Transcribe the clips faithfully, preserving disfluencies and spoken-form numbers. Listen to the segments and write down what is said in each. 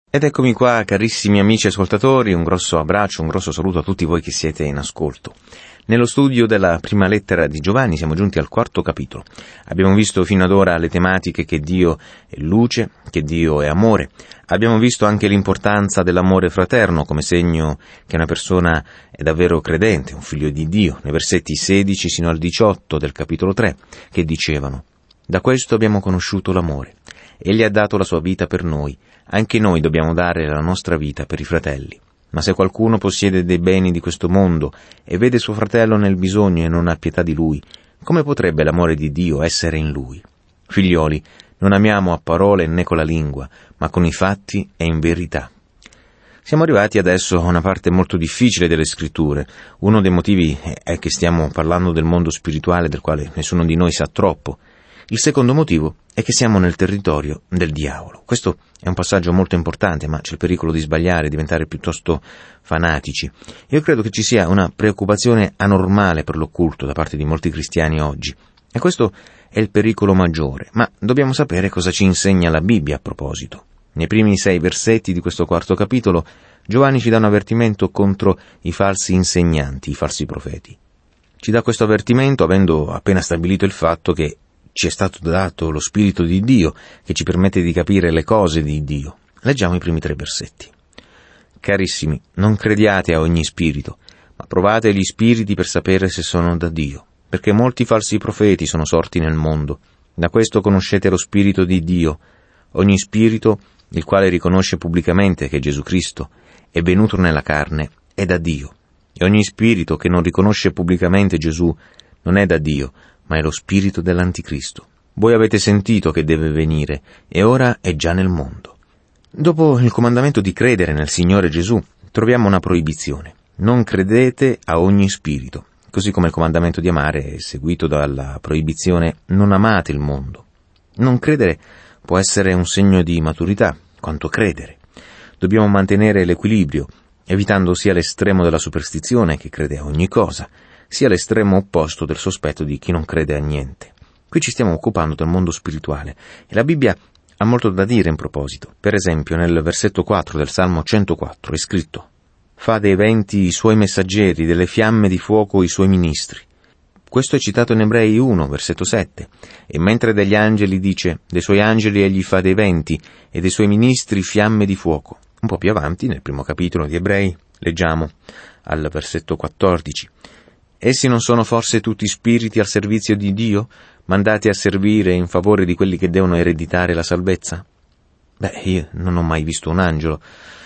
Ed eccomi qua, carissimi amici ascoltatori, un grosso abbraccio, un grosso saluto a tutti voi che siete in ascolto. Nello studio della prima lettera di Giovanni siamo giunti al quarto capitolo. Abbiamo visto fino ad ora le tematiche che Dio è luce, che Dio è amore. Abbiamo visto anche l'importanza dell'amore fraterno come segno che una persona è davvero credente, un figlio di Dio, nei versetti sedici sino al diciotto del capitolo tre, che dicevano: «Da questo abbiamo conosciuto l'amore. Egli ha dato la sua vita per noi. Anche noi dobbiamo dare la nostra vita per i fratelli. Ma se qualcuno possiede dei beni di questo mondo e vede suo fratello nel bisogno e non ha pietà di lui, come potrebbe l'amore di Dio essere in lui? Figlioli, non amiamo a parole né con la lingua, ma con i fatti e in verità». Siamo arrivati adesso a una parte molto difficile delle scritture. Uno dei motivi è che stiamo parlando del mondo spirituale del quale nessuno di noi sa troppo. Il secondo motivo è che siamo nel territorio del diavolo. Questo è un passaggio molto importante, ma c'è il pericolo di sbagliare, diventare piuttosto fanatici. Io credo che ci sia una preoccupazione anormale per l'occulto da parte di molti cristiani oggi. E questo è il pericolo maggiore, ma dobbiamo sapere cosa ci insegna la Bibbia a proposito. Nei primi sei versetti di questo quarto capitolo, Giovanni ci dà un avvertimento contro i falsi insegnanti, i falsi profeti. Ci dà questo avvertimento avendo appena stabilito il fatto che ci è stato dato lo Spirito di Dio, che ci permette di capire le cose di Dio. Leggiamo i primi tre versetti. «Carissimi, non crediate a ogni spirito, ma provate gli spiriti per sapere se sono da Dio, perché molti falsi profeti sono sorti nel mondo. Da questo conoscete lo Spirito di Dio. Ogni spirito, il quale riconosce pubblicamente che Gesù Cristo è venuto nella carne, è da Dio. E ogni spirito che non riconosce pubblicamente Gesù non è da Dio, ma è lo spirito dell'Anticristo. Voi avete sentito che deve venire, e ora è già nel mondo». Dopo il comandamento di credere nel Signore Gesù, troviamo una proibizione. Non credete a ogni spirito, così come il comandamento di amare è seguito dalla proibizione non amate il mondo. Non credere può essere un segno di maturità, quanto credere. Dobbiamo mantenere l'equilibrio, evitando sia l'estremo della superstizione, che crede a ogni cosa, sia l'estremo opposto del sospetto di chi non crede a niente. Qui ci stiamo occupando del mondo spirituale e la Bibbia ha molto da dire in proposito. Per esempio, nel versetto quattro del Salmo centoquattro è scritto: «Fa dei venti i suoi messaggeri, delle fiamme di fuoco i suoi ministri». Questo è citato in Ebrei uno, versetto sette. E mentre degli angeli dice: «Dei suoi angeli egli fa dei venti e dei suoi ministri fiamme di fuoco». Un po' più avanti, nel primo capitolo di Ebrei, leggiamo al versetto quattordici: «Essi non sono forse tutti spiriti al servizio di Dio, mandati a servire in favore di quelli che devono ereditare la salvezza?» Beh, io non ho mai visto un angelo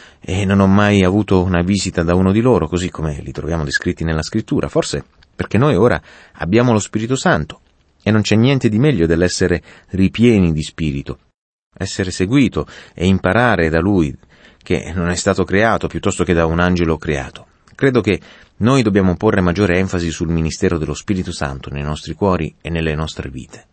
e non ho mai avuto una visita da uno di loro, così come li troviamo descritti nella Scrittura, forse perché noi ora abbiamo lo Spirito Santo e non c'è niente di meglio dell'essere ripieni di Spirito, essere seguito e imparare da Lui, che non è stato creato, piuttosto che da un angelo creato. Credo che noi dobbiamo porre maggiore enfasi sul ministero dello Spirito Santo nei nostri cuori e nelle nostre vite.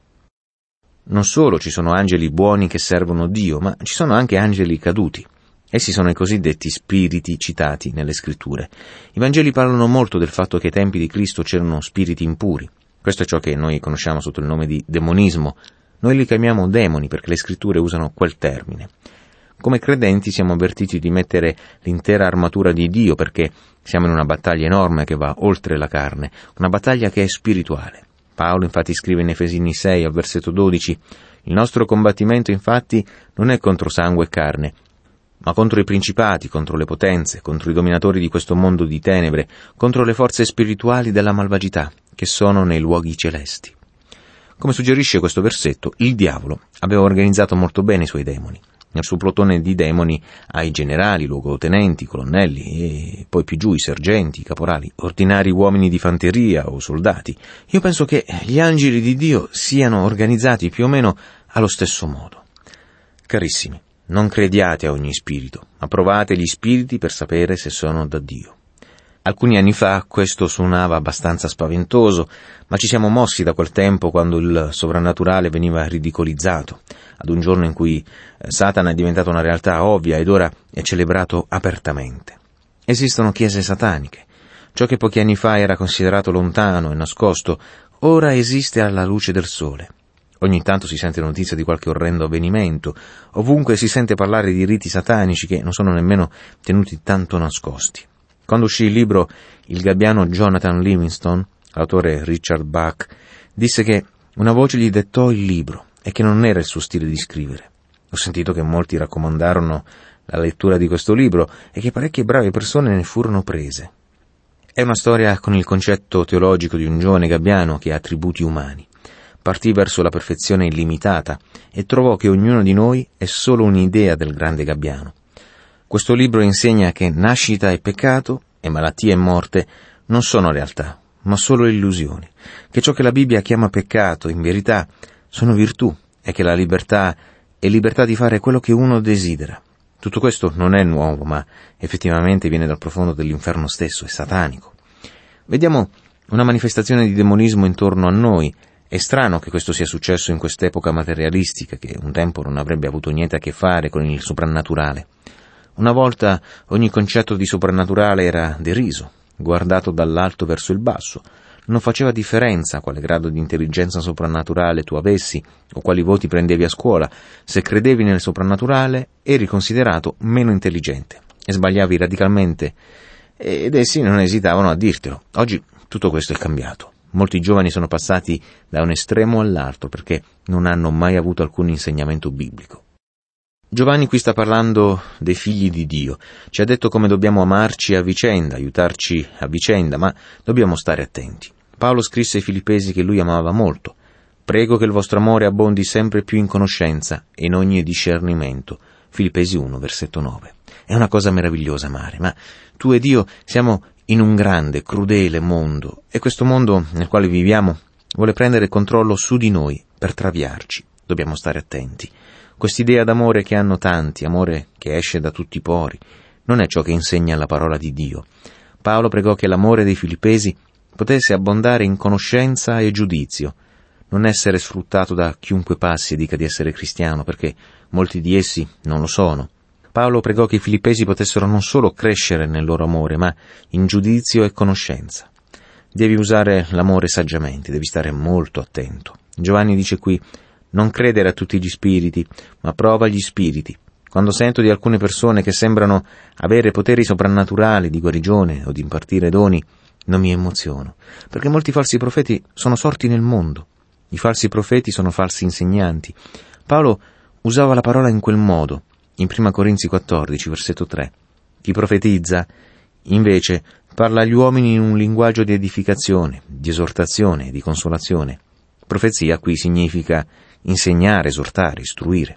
Non solo ci sono angeli buoni che servono Dio, ma ci sono anche angeli caduti. Essi sono i cosiddetti spiriti citati nelle Scritture. I Vangeli parlano molto del fatto che ai tempi di Cristo c'erano spiriti impuri. Questo è ciò che noi conosciamo sotto il nome di demonismo. Noi li chiamiamo demoni perché le Scritture usano quel termine. Come credenti siamo avvertiti di mettere l'intera armatura di Dio perché siamo in una battaglia enorme che va oltre la carne, una battaglia che è spirituale. Paolo infatti scrive in Efesini sei al versetto dodici: «Il nostro combattimento infatti non è contro sangue e carne, ma contro i principati, contro le potenze, contro i dominatori di questo mondo di tenebre, contro le forze spirituali della malvagità che sono nei luoghi celesti». Come suggerisce questo versetto, il diavolo aveva organizzato molto bene i suoi demoni. Nel suo plotone di demoni ha i generali, luogotenenti, colonnelli e poi più giù i sergenti, i caporali, ordinari uomini di fanteria o soldati. Io penso che gli angeli di Dio siano organizzati più o meno allo stesso modo. Carissimi, non crediate a ogni spirito, ma provate gli spiriti per sapere se sono da Dio. Alcuni anni fa questo suonava abbastanza spaventoso, ma ci siamo mossi da quel tempo quando il sovrannaturale veniva ridicolizzato, ad un giorno in cui Satana è diventato una realtà ovvia ed ora è celebrato apertamente. Esistono chiese sataniche. Ciò che pochi anni fa era considerato lontano e nascosto, ora esiste alla luce del sole. Ogni tanto si sente notizia di qualche orrendo avvenimento, ovunque si sente parlare di riti satanici che non sono nemmeno tenuti tanto nascosti. Quando uscì il libro, il gabbiano Jonathan Livingston, l'autore Richard Bach, disse che una voce gli dettò il libro e che non era il suo stile di scrivere. Ho sentito che molti raccomandarono la lettura di questo libro e che parecchie brave persone ne furono prese. È una storia con il concetto teologico di un giovane gabbiano che ha attributi umani. Partì verso la perfezione illimitata e trovò che ognuno di noi è solo un'idea del grande gabbiano. Questo libro insegna che nascita e peccato, e malattia e morte non sono realtà, ma solo illusioni, che ciò che la Bibbia chiama peccato, in verità, sono virtù, e che la libertà è libertà di fare quello che uno desidera. Tutto questo non è nuovo, ma effettivamente viene dal profondo dell'inferno stesso, è satanico. Vediamo una manifestazione di demonismo intorno a noi. È strano che questo sia successo in quest'epoca materialistica, che un tempo non avrebbe avuto niente a che fare con il soprannaturale. Una volta ogni concetto di soprannaturale era deriso, guardato dall'alto verso il basso. Non faceva differenza quale grado di intelligenza soprannaturale tu avessi o quali voti prendevi a scuola. Se credevi nel soprannaturale, eri considerato meno intelligente e sbagliavi radicalmente, ed essi non esitavano a dirtelo. Oggi tutto questo è cambiato. Molti giovani sono passati da un estremo all'altro perché non hanno mai avuto alcun insegnamento biblico. Giovanni qui sta parlando dei figli di Dio. Ci ha detto come dobbiamo amarci a vicenda, aiutarci a vicenda, ma dobbiamo stare attenti. Paolo scrisse ai Filippesi che lui amava molto. Prego che il vostro amore abbondi sempre più in conoscenza e in ogni discernimento. Filippesi uno, versetto nove. È una cosa meravigliosa amare, ma tu ed io siamo in un grande, crudele mondo, e questo mondo nel quale viviamo vuole prendere controllo su di noi per traviarci. Dobbiamo stare attenti. Quest'idea d'amore che hanno tanti, amore che esce da tutti i pori, non è ciò che insegna la parola di Dio. Paolo pregò che l'amore dei Filippesi potesse abbondare in conoscenza e giudizio, non essere sfruttato da chiunque passi e dica di essere cristiano, perché molti di essi non lo sono. Paolo pregò che i Filippesi potessero non solo crescere nel loro amore, ma in giudizio e conoscenza. Devi usare l'amore saggiamente, devi stare molto attento. Giovanni dice qui: non credere a tutti gli spiriti, ma prova gli spiriti. Quando sento di alcune persone che sembrano avere poteri soprannaturali di guarigione o di impartire doni, non mi emoziono, perché molti falsi profeti sono sorti nel mondo. I falsi profeti sono falsi insegnanti. Paolo usava la parola in quel modo, in prima Corinzi quattordici, versetto tre. Chi profetizza, invece, parla agli uomini in un linguaggio di edificazione, di esortazione, di consolazione. Profezia qui significa insegnare, esortare, istruire.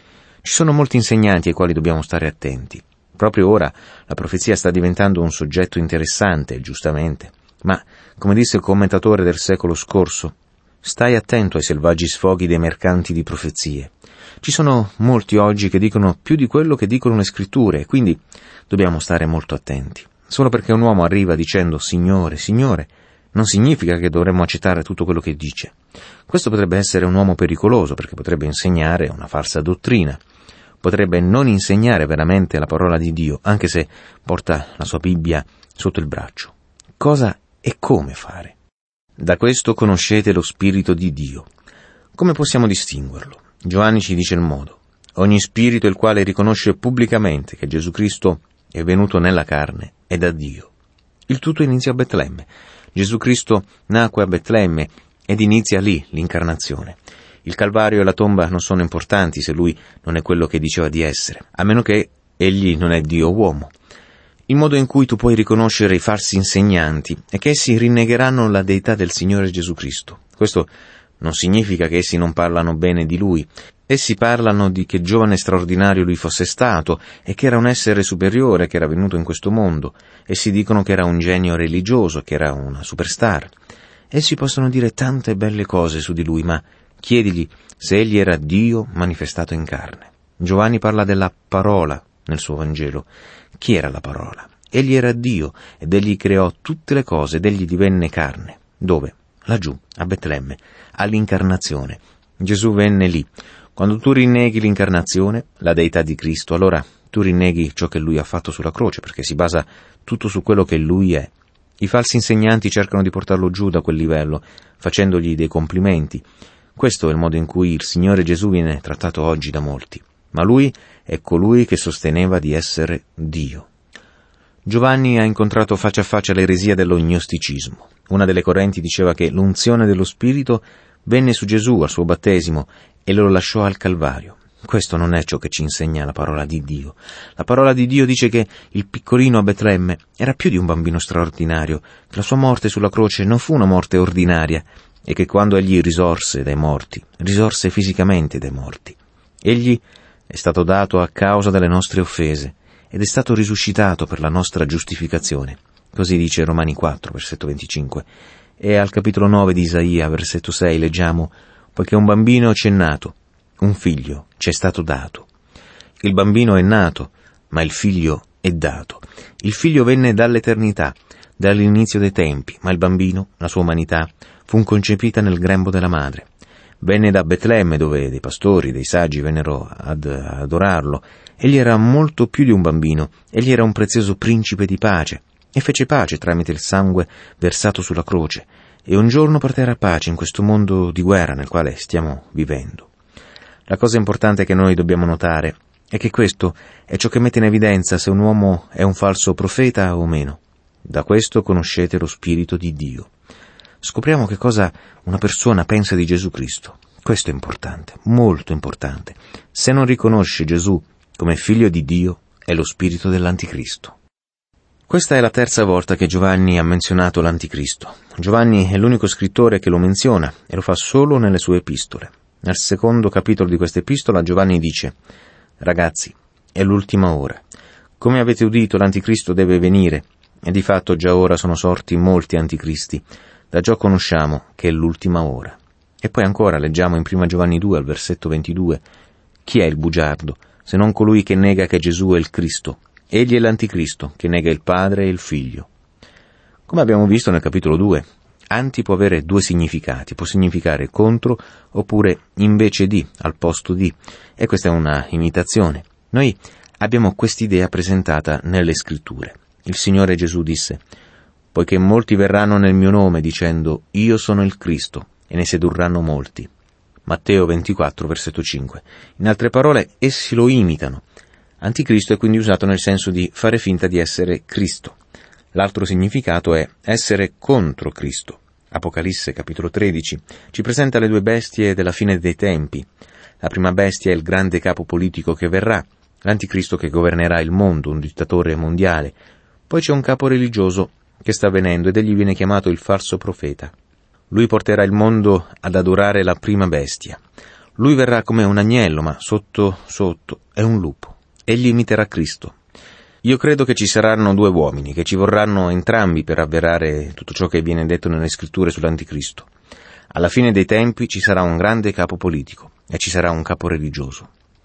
Ci sono molti insegnanti ai quali dobbiamo stare attenti. Proprio ora la profezia sta diventando un soggetto interessante, giustamente, ma, come disse il commentatore del secolo scorso, stai attento ai selvaggi sfoghi dei mercanti di profezie. Ci sono molti oggi che dicono più di quello che dicono le scritture, e quindi dobbiamo stare molto attenti. Solo perché un uomo arriva dicendo Signore, Signore, non significa che dovremmo accettare tutto quello che dice. Questo potrebbe essere un uomo pericoloso, perché potrebbe insegnare una falsa dottrina. Potrebbe non insegnare veramente la parola di Dio, anche se porta la sua Bibbia sotto il braccio. Cosa e come fare? Da questo conoscete lo Spirito di Dio. Come possiamo distinguerlo? Giovanni ci dice il modo. Ogni spirito il quale riconosce pubblicamente che Gesù Cristo è venuto nella carne è da Dio. Il tutto inizia a Betlemme. Gesù Cristo nacque a Betlemme ed inizia lì l'incarnazione. Il Calvario e la tomba non sono importanti se lui non è quello che diceva di essere, a meno che egli non è Dio uomo. Il modo in cui tu puoi riconoscere i falsi insegnanti è che essi rinnegheranno la deità del Signore Gesù Cristo. Questo non significa che essi non parlano bene di Lui. Essi parlano di che giovane straordinario Lui fosse stato e che era un essere superiore che era venuto in questo mondo. Essi dicono che era un genio religioso, che era una superstar. Essi possono dire tante belle cose su di Lui, ma chiedigli se Egli era Dio manifestato in carne. Giovanni parla della parola nel suo Vangelo. Chi era la parola? Egli era Dio ed Egli creò tutte le cose ed Egli divenne carne. Dove? Laggiù, a Betlemme, all'incarnazione. Gesù venne lì. Quando tu rinneghi l'incarnazione, la deità di Cristo, allora tu rinneghi ciò che Lui ha fatto sulla croce, perché si basa tutto su quello che Lui è. I falsi insegnanti cercano di portarlo giù da quel livello, facendogli dei complimenti. Questo è il modo in cui il Signore Gesù viene trattato oggi da molti, ma Lui è colui che sosteneva di essere Dio. Giovanni ha incontrato faccia a faccia l'eresia dello gnosticismo. Una delle correnti diceva che l'unzione dello Spirito venne su Gesù al suo battesimo e lo lasciò al Calvario. Questo non è ciò che ci insegna la parola di Dio. La parola di Dio dice che il piccolino a Betlemme era più di un bambino straordinario, che la sua morte sulla croce non fu una morte ordinaria e che quando egli risorse dai morti, risorse fisicamente dai morti. Egli è stato dato a causa delle nostre offese ed è stato risuscitato per la nostra giustificazione. Così dice Romani quattro, versetto venticinque. E al capitolo nove di Isaia, versetto sei, leggiamo: «Poiché un bambino ci è nato, un figlio ci è stato dato». Il bambino è nato, ma il figlio è dato. Il figlio venne dall'eternità, dall'inizio dei tempi, ma il bambino, la sua umanità, fu concepita nel grembo della madre. Venne da Betlemme, dove dei pastori, dei saggi vennero ad adorarlo. Egli era molto più di un bambino, egli era un prezioso principe di pace, e fece pace tramite il sangue versato sulla croce, e un giorno porterà pace in questo mondo di guerra nel quale stiamo vivendo. La cosa importante che noi dobbiamo notare è che questo è ciò che mette in evidenza se un uomo è un falso profeta o meno. Da questo conoscete lo Spirito di Dio. Scopriamo che cosa una persona pensa di Gesù Cristo. Questo è importante, molto importante. Se non riconosce Gesù come figlio di Dio, è lo spirito dell'Anticristo. Questa è la terza volta che Giovanni ha menzionato l'Anticristo. Giovanni è l'unico scrittore che lo menziona e lo fa solo nelle sue epistole. Nel secondo capitolo di questa epistola Giovanni dice: «Ragazzi, è l'ultima ora. Come avete udito, l'Anticristo deve venire, e di fatto già ora sono sorti molti anticristi. Da ciò conosciamo che è l'ultima ora». E poi ancora leggiamo in prima Giovanni due, al versetto ventidue: «Chi è il bugiardo, se non colui che nega che Gesù è il Cristo? Egli è l'Anticristo, che nega il Padre e il Figlio». Come abbiamo visto nel capitolo due, anti può avere due significati, può significare contro oppure invece di, al posto di, e questa è una imitazione. Noi abbiamo quest'idea presentata nelle Scritture. Il Signore Gesù disse: «Poiché molti verranno nel mio nome dicendo io sono il Cristo, e ne sedurranno molti». Matteo ventiquattro, versetto cinque. In altre parole, essi lo imitano. Anticristo è quindi usato nel senso di fare finta di essere Cristo. L'altro significato è essere contro Cristo. Apocalisse, capitolo tredici, ci presenta le due bestie della fine dei tempi. La prima bestia è il grande capo politico che verrà, l'Anticristo che governerà il mondo, un dittatore mondiale. Poi c'è un capo religioso che sta venendo ed egli viene chiamato il falso profeta. Lui porterà il mondo ad adorare la prima bestia. Lui verrà come un agnello, ma sotto sotto è un lupo. Egli imiterà Cristo. Io credo che ci saranno due uomini, che ci vorranno entrambi per avverare tutto ciò che viene detto nelle Scritture sull'Anticristo. Alla fine dei tempi ci sarà un grande capo politico e ci sarà un capo religioso.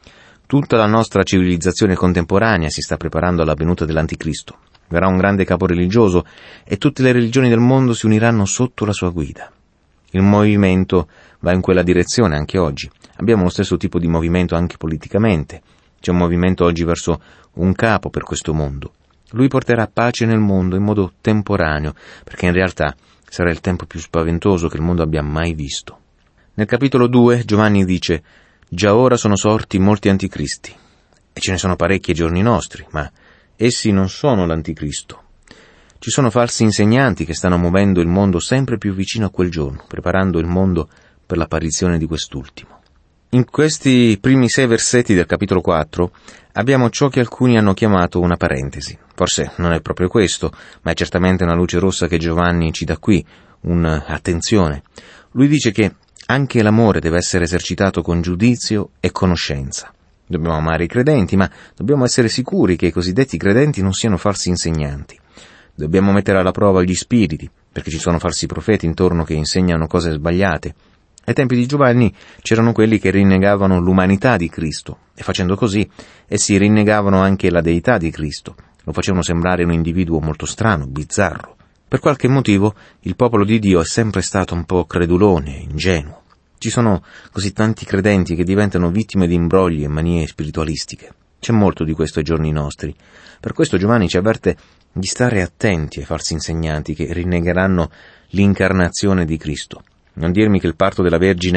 Tutta la nostra civilizzazione contemporanea si sta preparando alla venuta dell'Anticristo. Verrà un grande capo religioso e tutte le religioni del mondo si uniranno sotto la sua guida. Il movimento va in quella direzione anche oggi. Abbiamo lo stesso tipo di movimento anche politicamente. C'è un movimento oggi verso un capo per questo mondo. Lui porterà pace nel mondo in modo temporaneo, perché in realtà sarà il tempo più spaventoso che il mondo abbia mai visto. Nel capitolo due Giovanni dice: «Già ora sono sorti molti anticristi». E ce ne sono parecchi ai giorni nostri, ma essi non sono l'Anticristo. Ci sono falsi insegnanti che stanno muovendo il mondo sempre più vicino a quel giorno, preparando il mondo per l'apparizione di quest'ultimo. In questi primi sei versetti del capitolo quattro abbiamo ciò che alcuni hanno chiamato una parentesi. Forse non è proprio questo, ma è certamente una luce rossa che Giovanni ci dà qui, un'attenzione. Lui dice che anche l'amore deve essere esercitato con giudizio e conoscenza. Dobbiamo amare i credenti, ma dobbiamo essere sicuri che i cosiddetti credenti non siano falsi insegnanti. Dobbiamo mettere alla prova gli spiriti, perché ci sono falsi profeti intorno che insegnano cose sbagliate. Ai tempi di Giovanni c'erano quelli che rinnegavano l'umanità di Cristo, e facendo così essi rinnegavano anche la deità di Cristo. Lo facevano sembrare un individuo molto strano, bizzarro. Per qualche motivo il popolo di Dio è sempre stato un po' credulone, ingenuo. Ci sono così tanti credenti che diventano vittime di imbrogli e manie spiritualistiche. C'è molto di questo ai giorni nostri. Per questo Giovanni ci avverte di stare attenti ai falsi insegnanti che rinnegheranno l'incarnazione di Cristo. Non dirmi che il parto della Vergine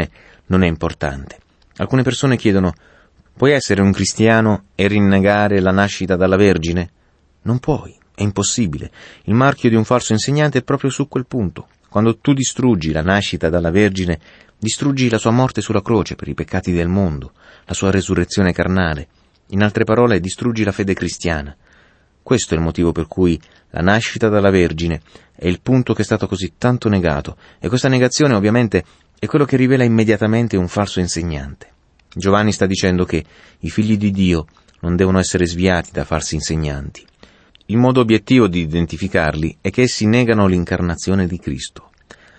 non è importante. Alcune persone chiedono: puoi essere un cristiano e rinnegare la nascita dalla Vergine? Non puoi, è impossibile. Il marchio di un falso insegnante è proprio su quel punto. Quando tu distruggi la nascita dalla Vergine, distruggi la sua morte sulla croce per i peccati del mondo, la sua resurrezione carnale. In altre parole, distruggi la fede cristiana. Questo è il motivo per cui la nascita dalla Vergine è il punto che è stato così tanto negato, e questa negazione ovviamente è quello che rivela immediatamente un falso insegnante. Giovanni sta dicendo che i figli di Dio non devono essere sviati da falsi insegnanti. Il modo obiettivo di identificarli è che essi negano l'incarnazione di Cristo.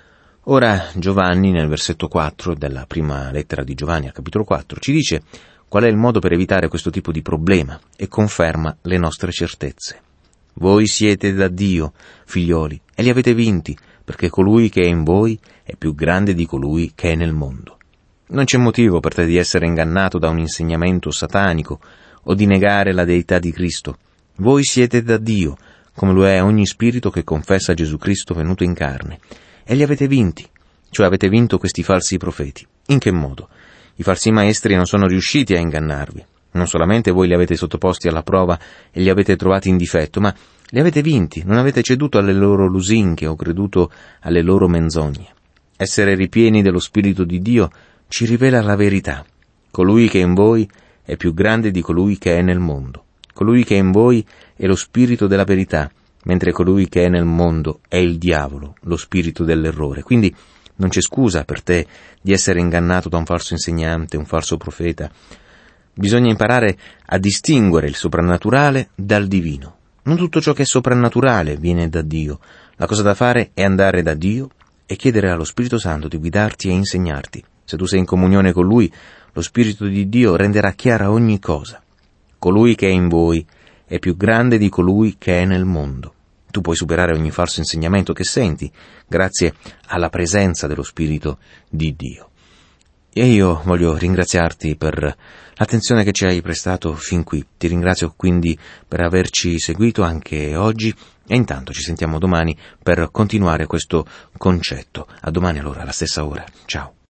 Ora Giovanni, nel versetto quattro della prima lettera di Giovanni al capitolo quattro, ci dice qual è il modo per evitare questo tipo di problema e conferma le nostre certezze. Voi siete da Dio, figlioli, e li avete vinti, perché colui che è in voi è più grande di colui che è nel mondo. Non c'è motivo per te di essere ingannato da un insegnamento satanico o di negare la deità di Cristo. Voi siete da Dio, come lo è ogni spirito che confessa Gesù Cristo venuto in carne, e li avete vinti, cioè avete vinto questi falsi profeti. In che modo? I falsi maestri non sono riusciti a ingannarvi. Non solamente voi li avete sottoposti alla prova e li avete trovati in difetto, ma li avete vinti, non avete ceduto alle loro lusinche o creduto alle loro menzogne. Essere ripieni dello Spirito di Dio ci rivela la verità. Colui che è in voi è più grande di colui che è nel mondo. Colui che è in voi è lo spirito della verità, mentre colui che è nel mondo è il diavolo, lo spirito dell'errore. Quindi non c'è scusa per te di essere ingannato da un falso insegnante, un falso profeta. Bisogna imparare a distinguere il soprannaturale dal divino. Non tutto ciò che è soprannaturale viene da Dio. La cosa da fare è andare da Dio e chiedere allo Spirito Santo di guidarti e insegnarti. Se tu sei in comunione con Lui, lo Spirito di Dio renderà chiara ogni cosa. Colui che è in voi è più grande di colui che è nel mondo. Tu puoi superare ogni falso insegnamento che senti grazie alla presenza dello Spirito di Dio. E io voglio ringraziarti per l'attenzione che ci hai prestato fin qui. Ti ringrazio quindi per averci seguito anche oggi e intanto ci sentiamo domani per continuare questo concetto. A domani allora, alla stessa ora. Ciao.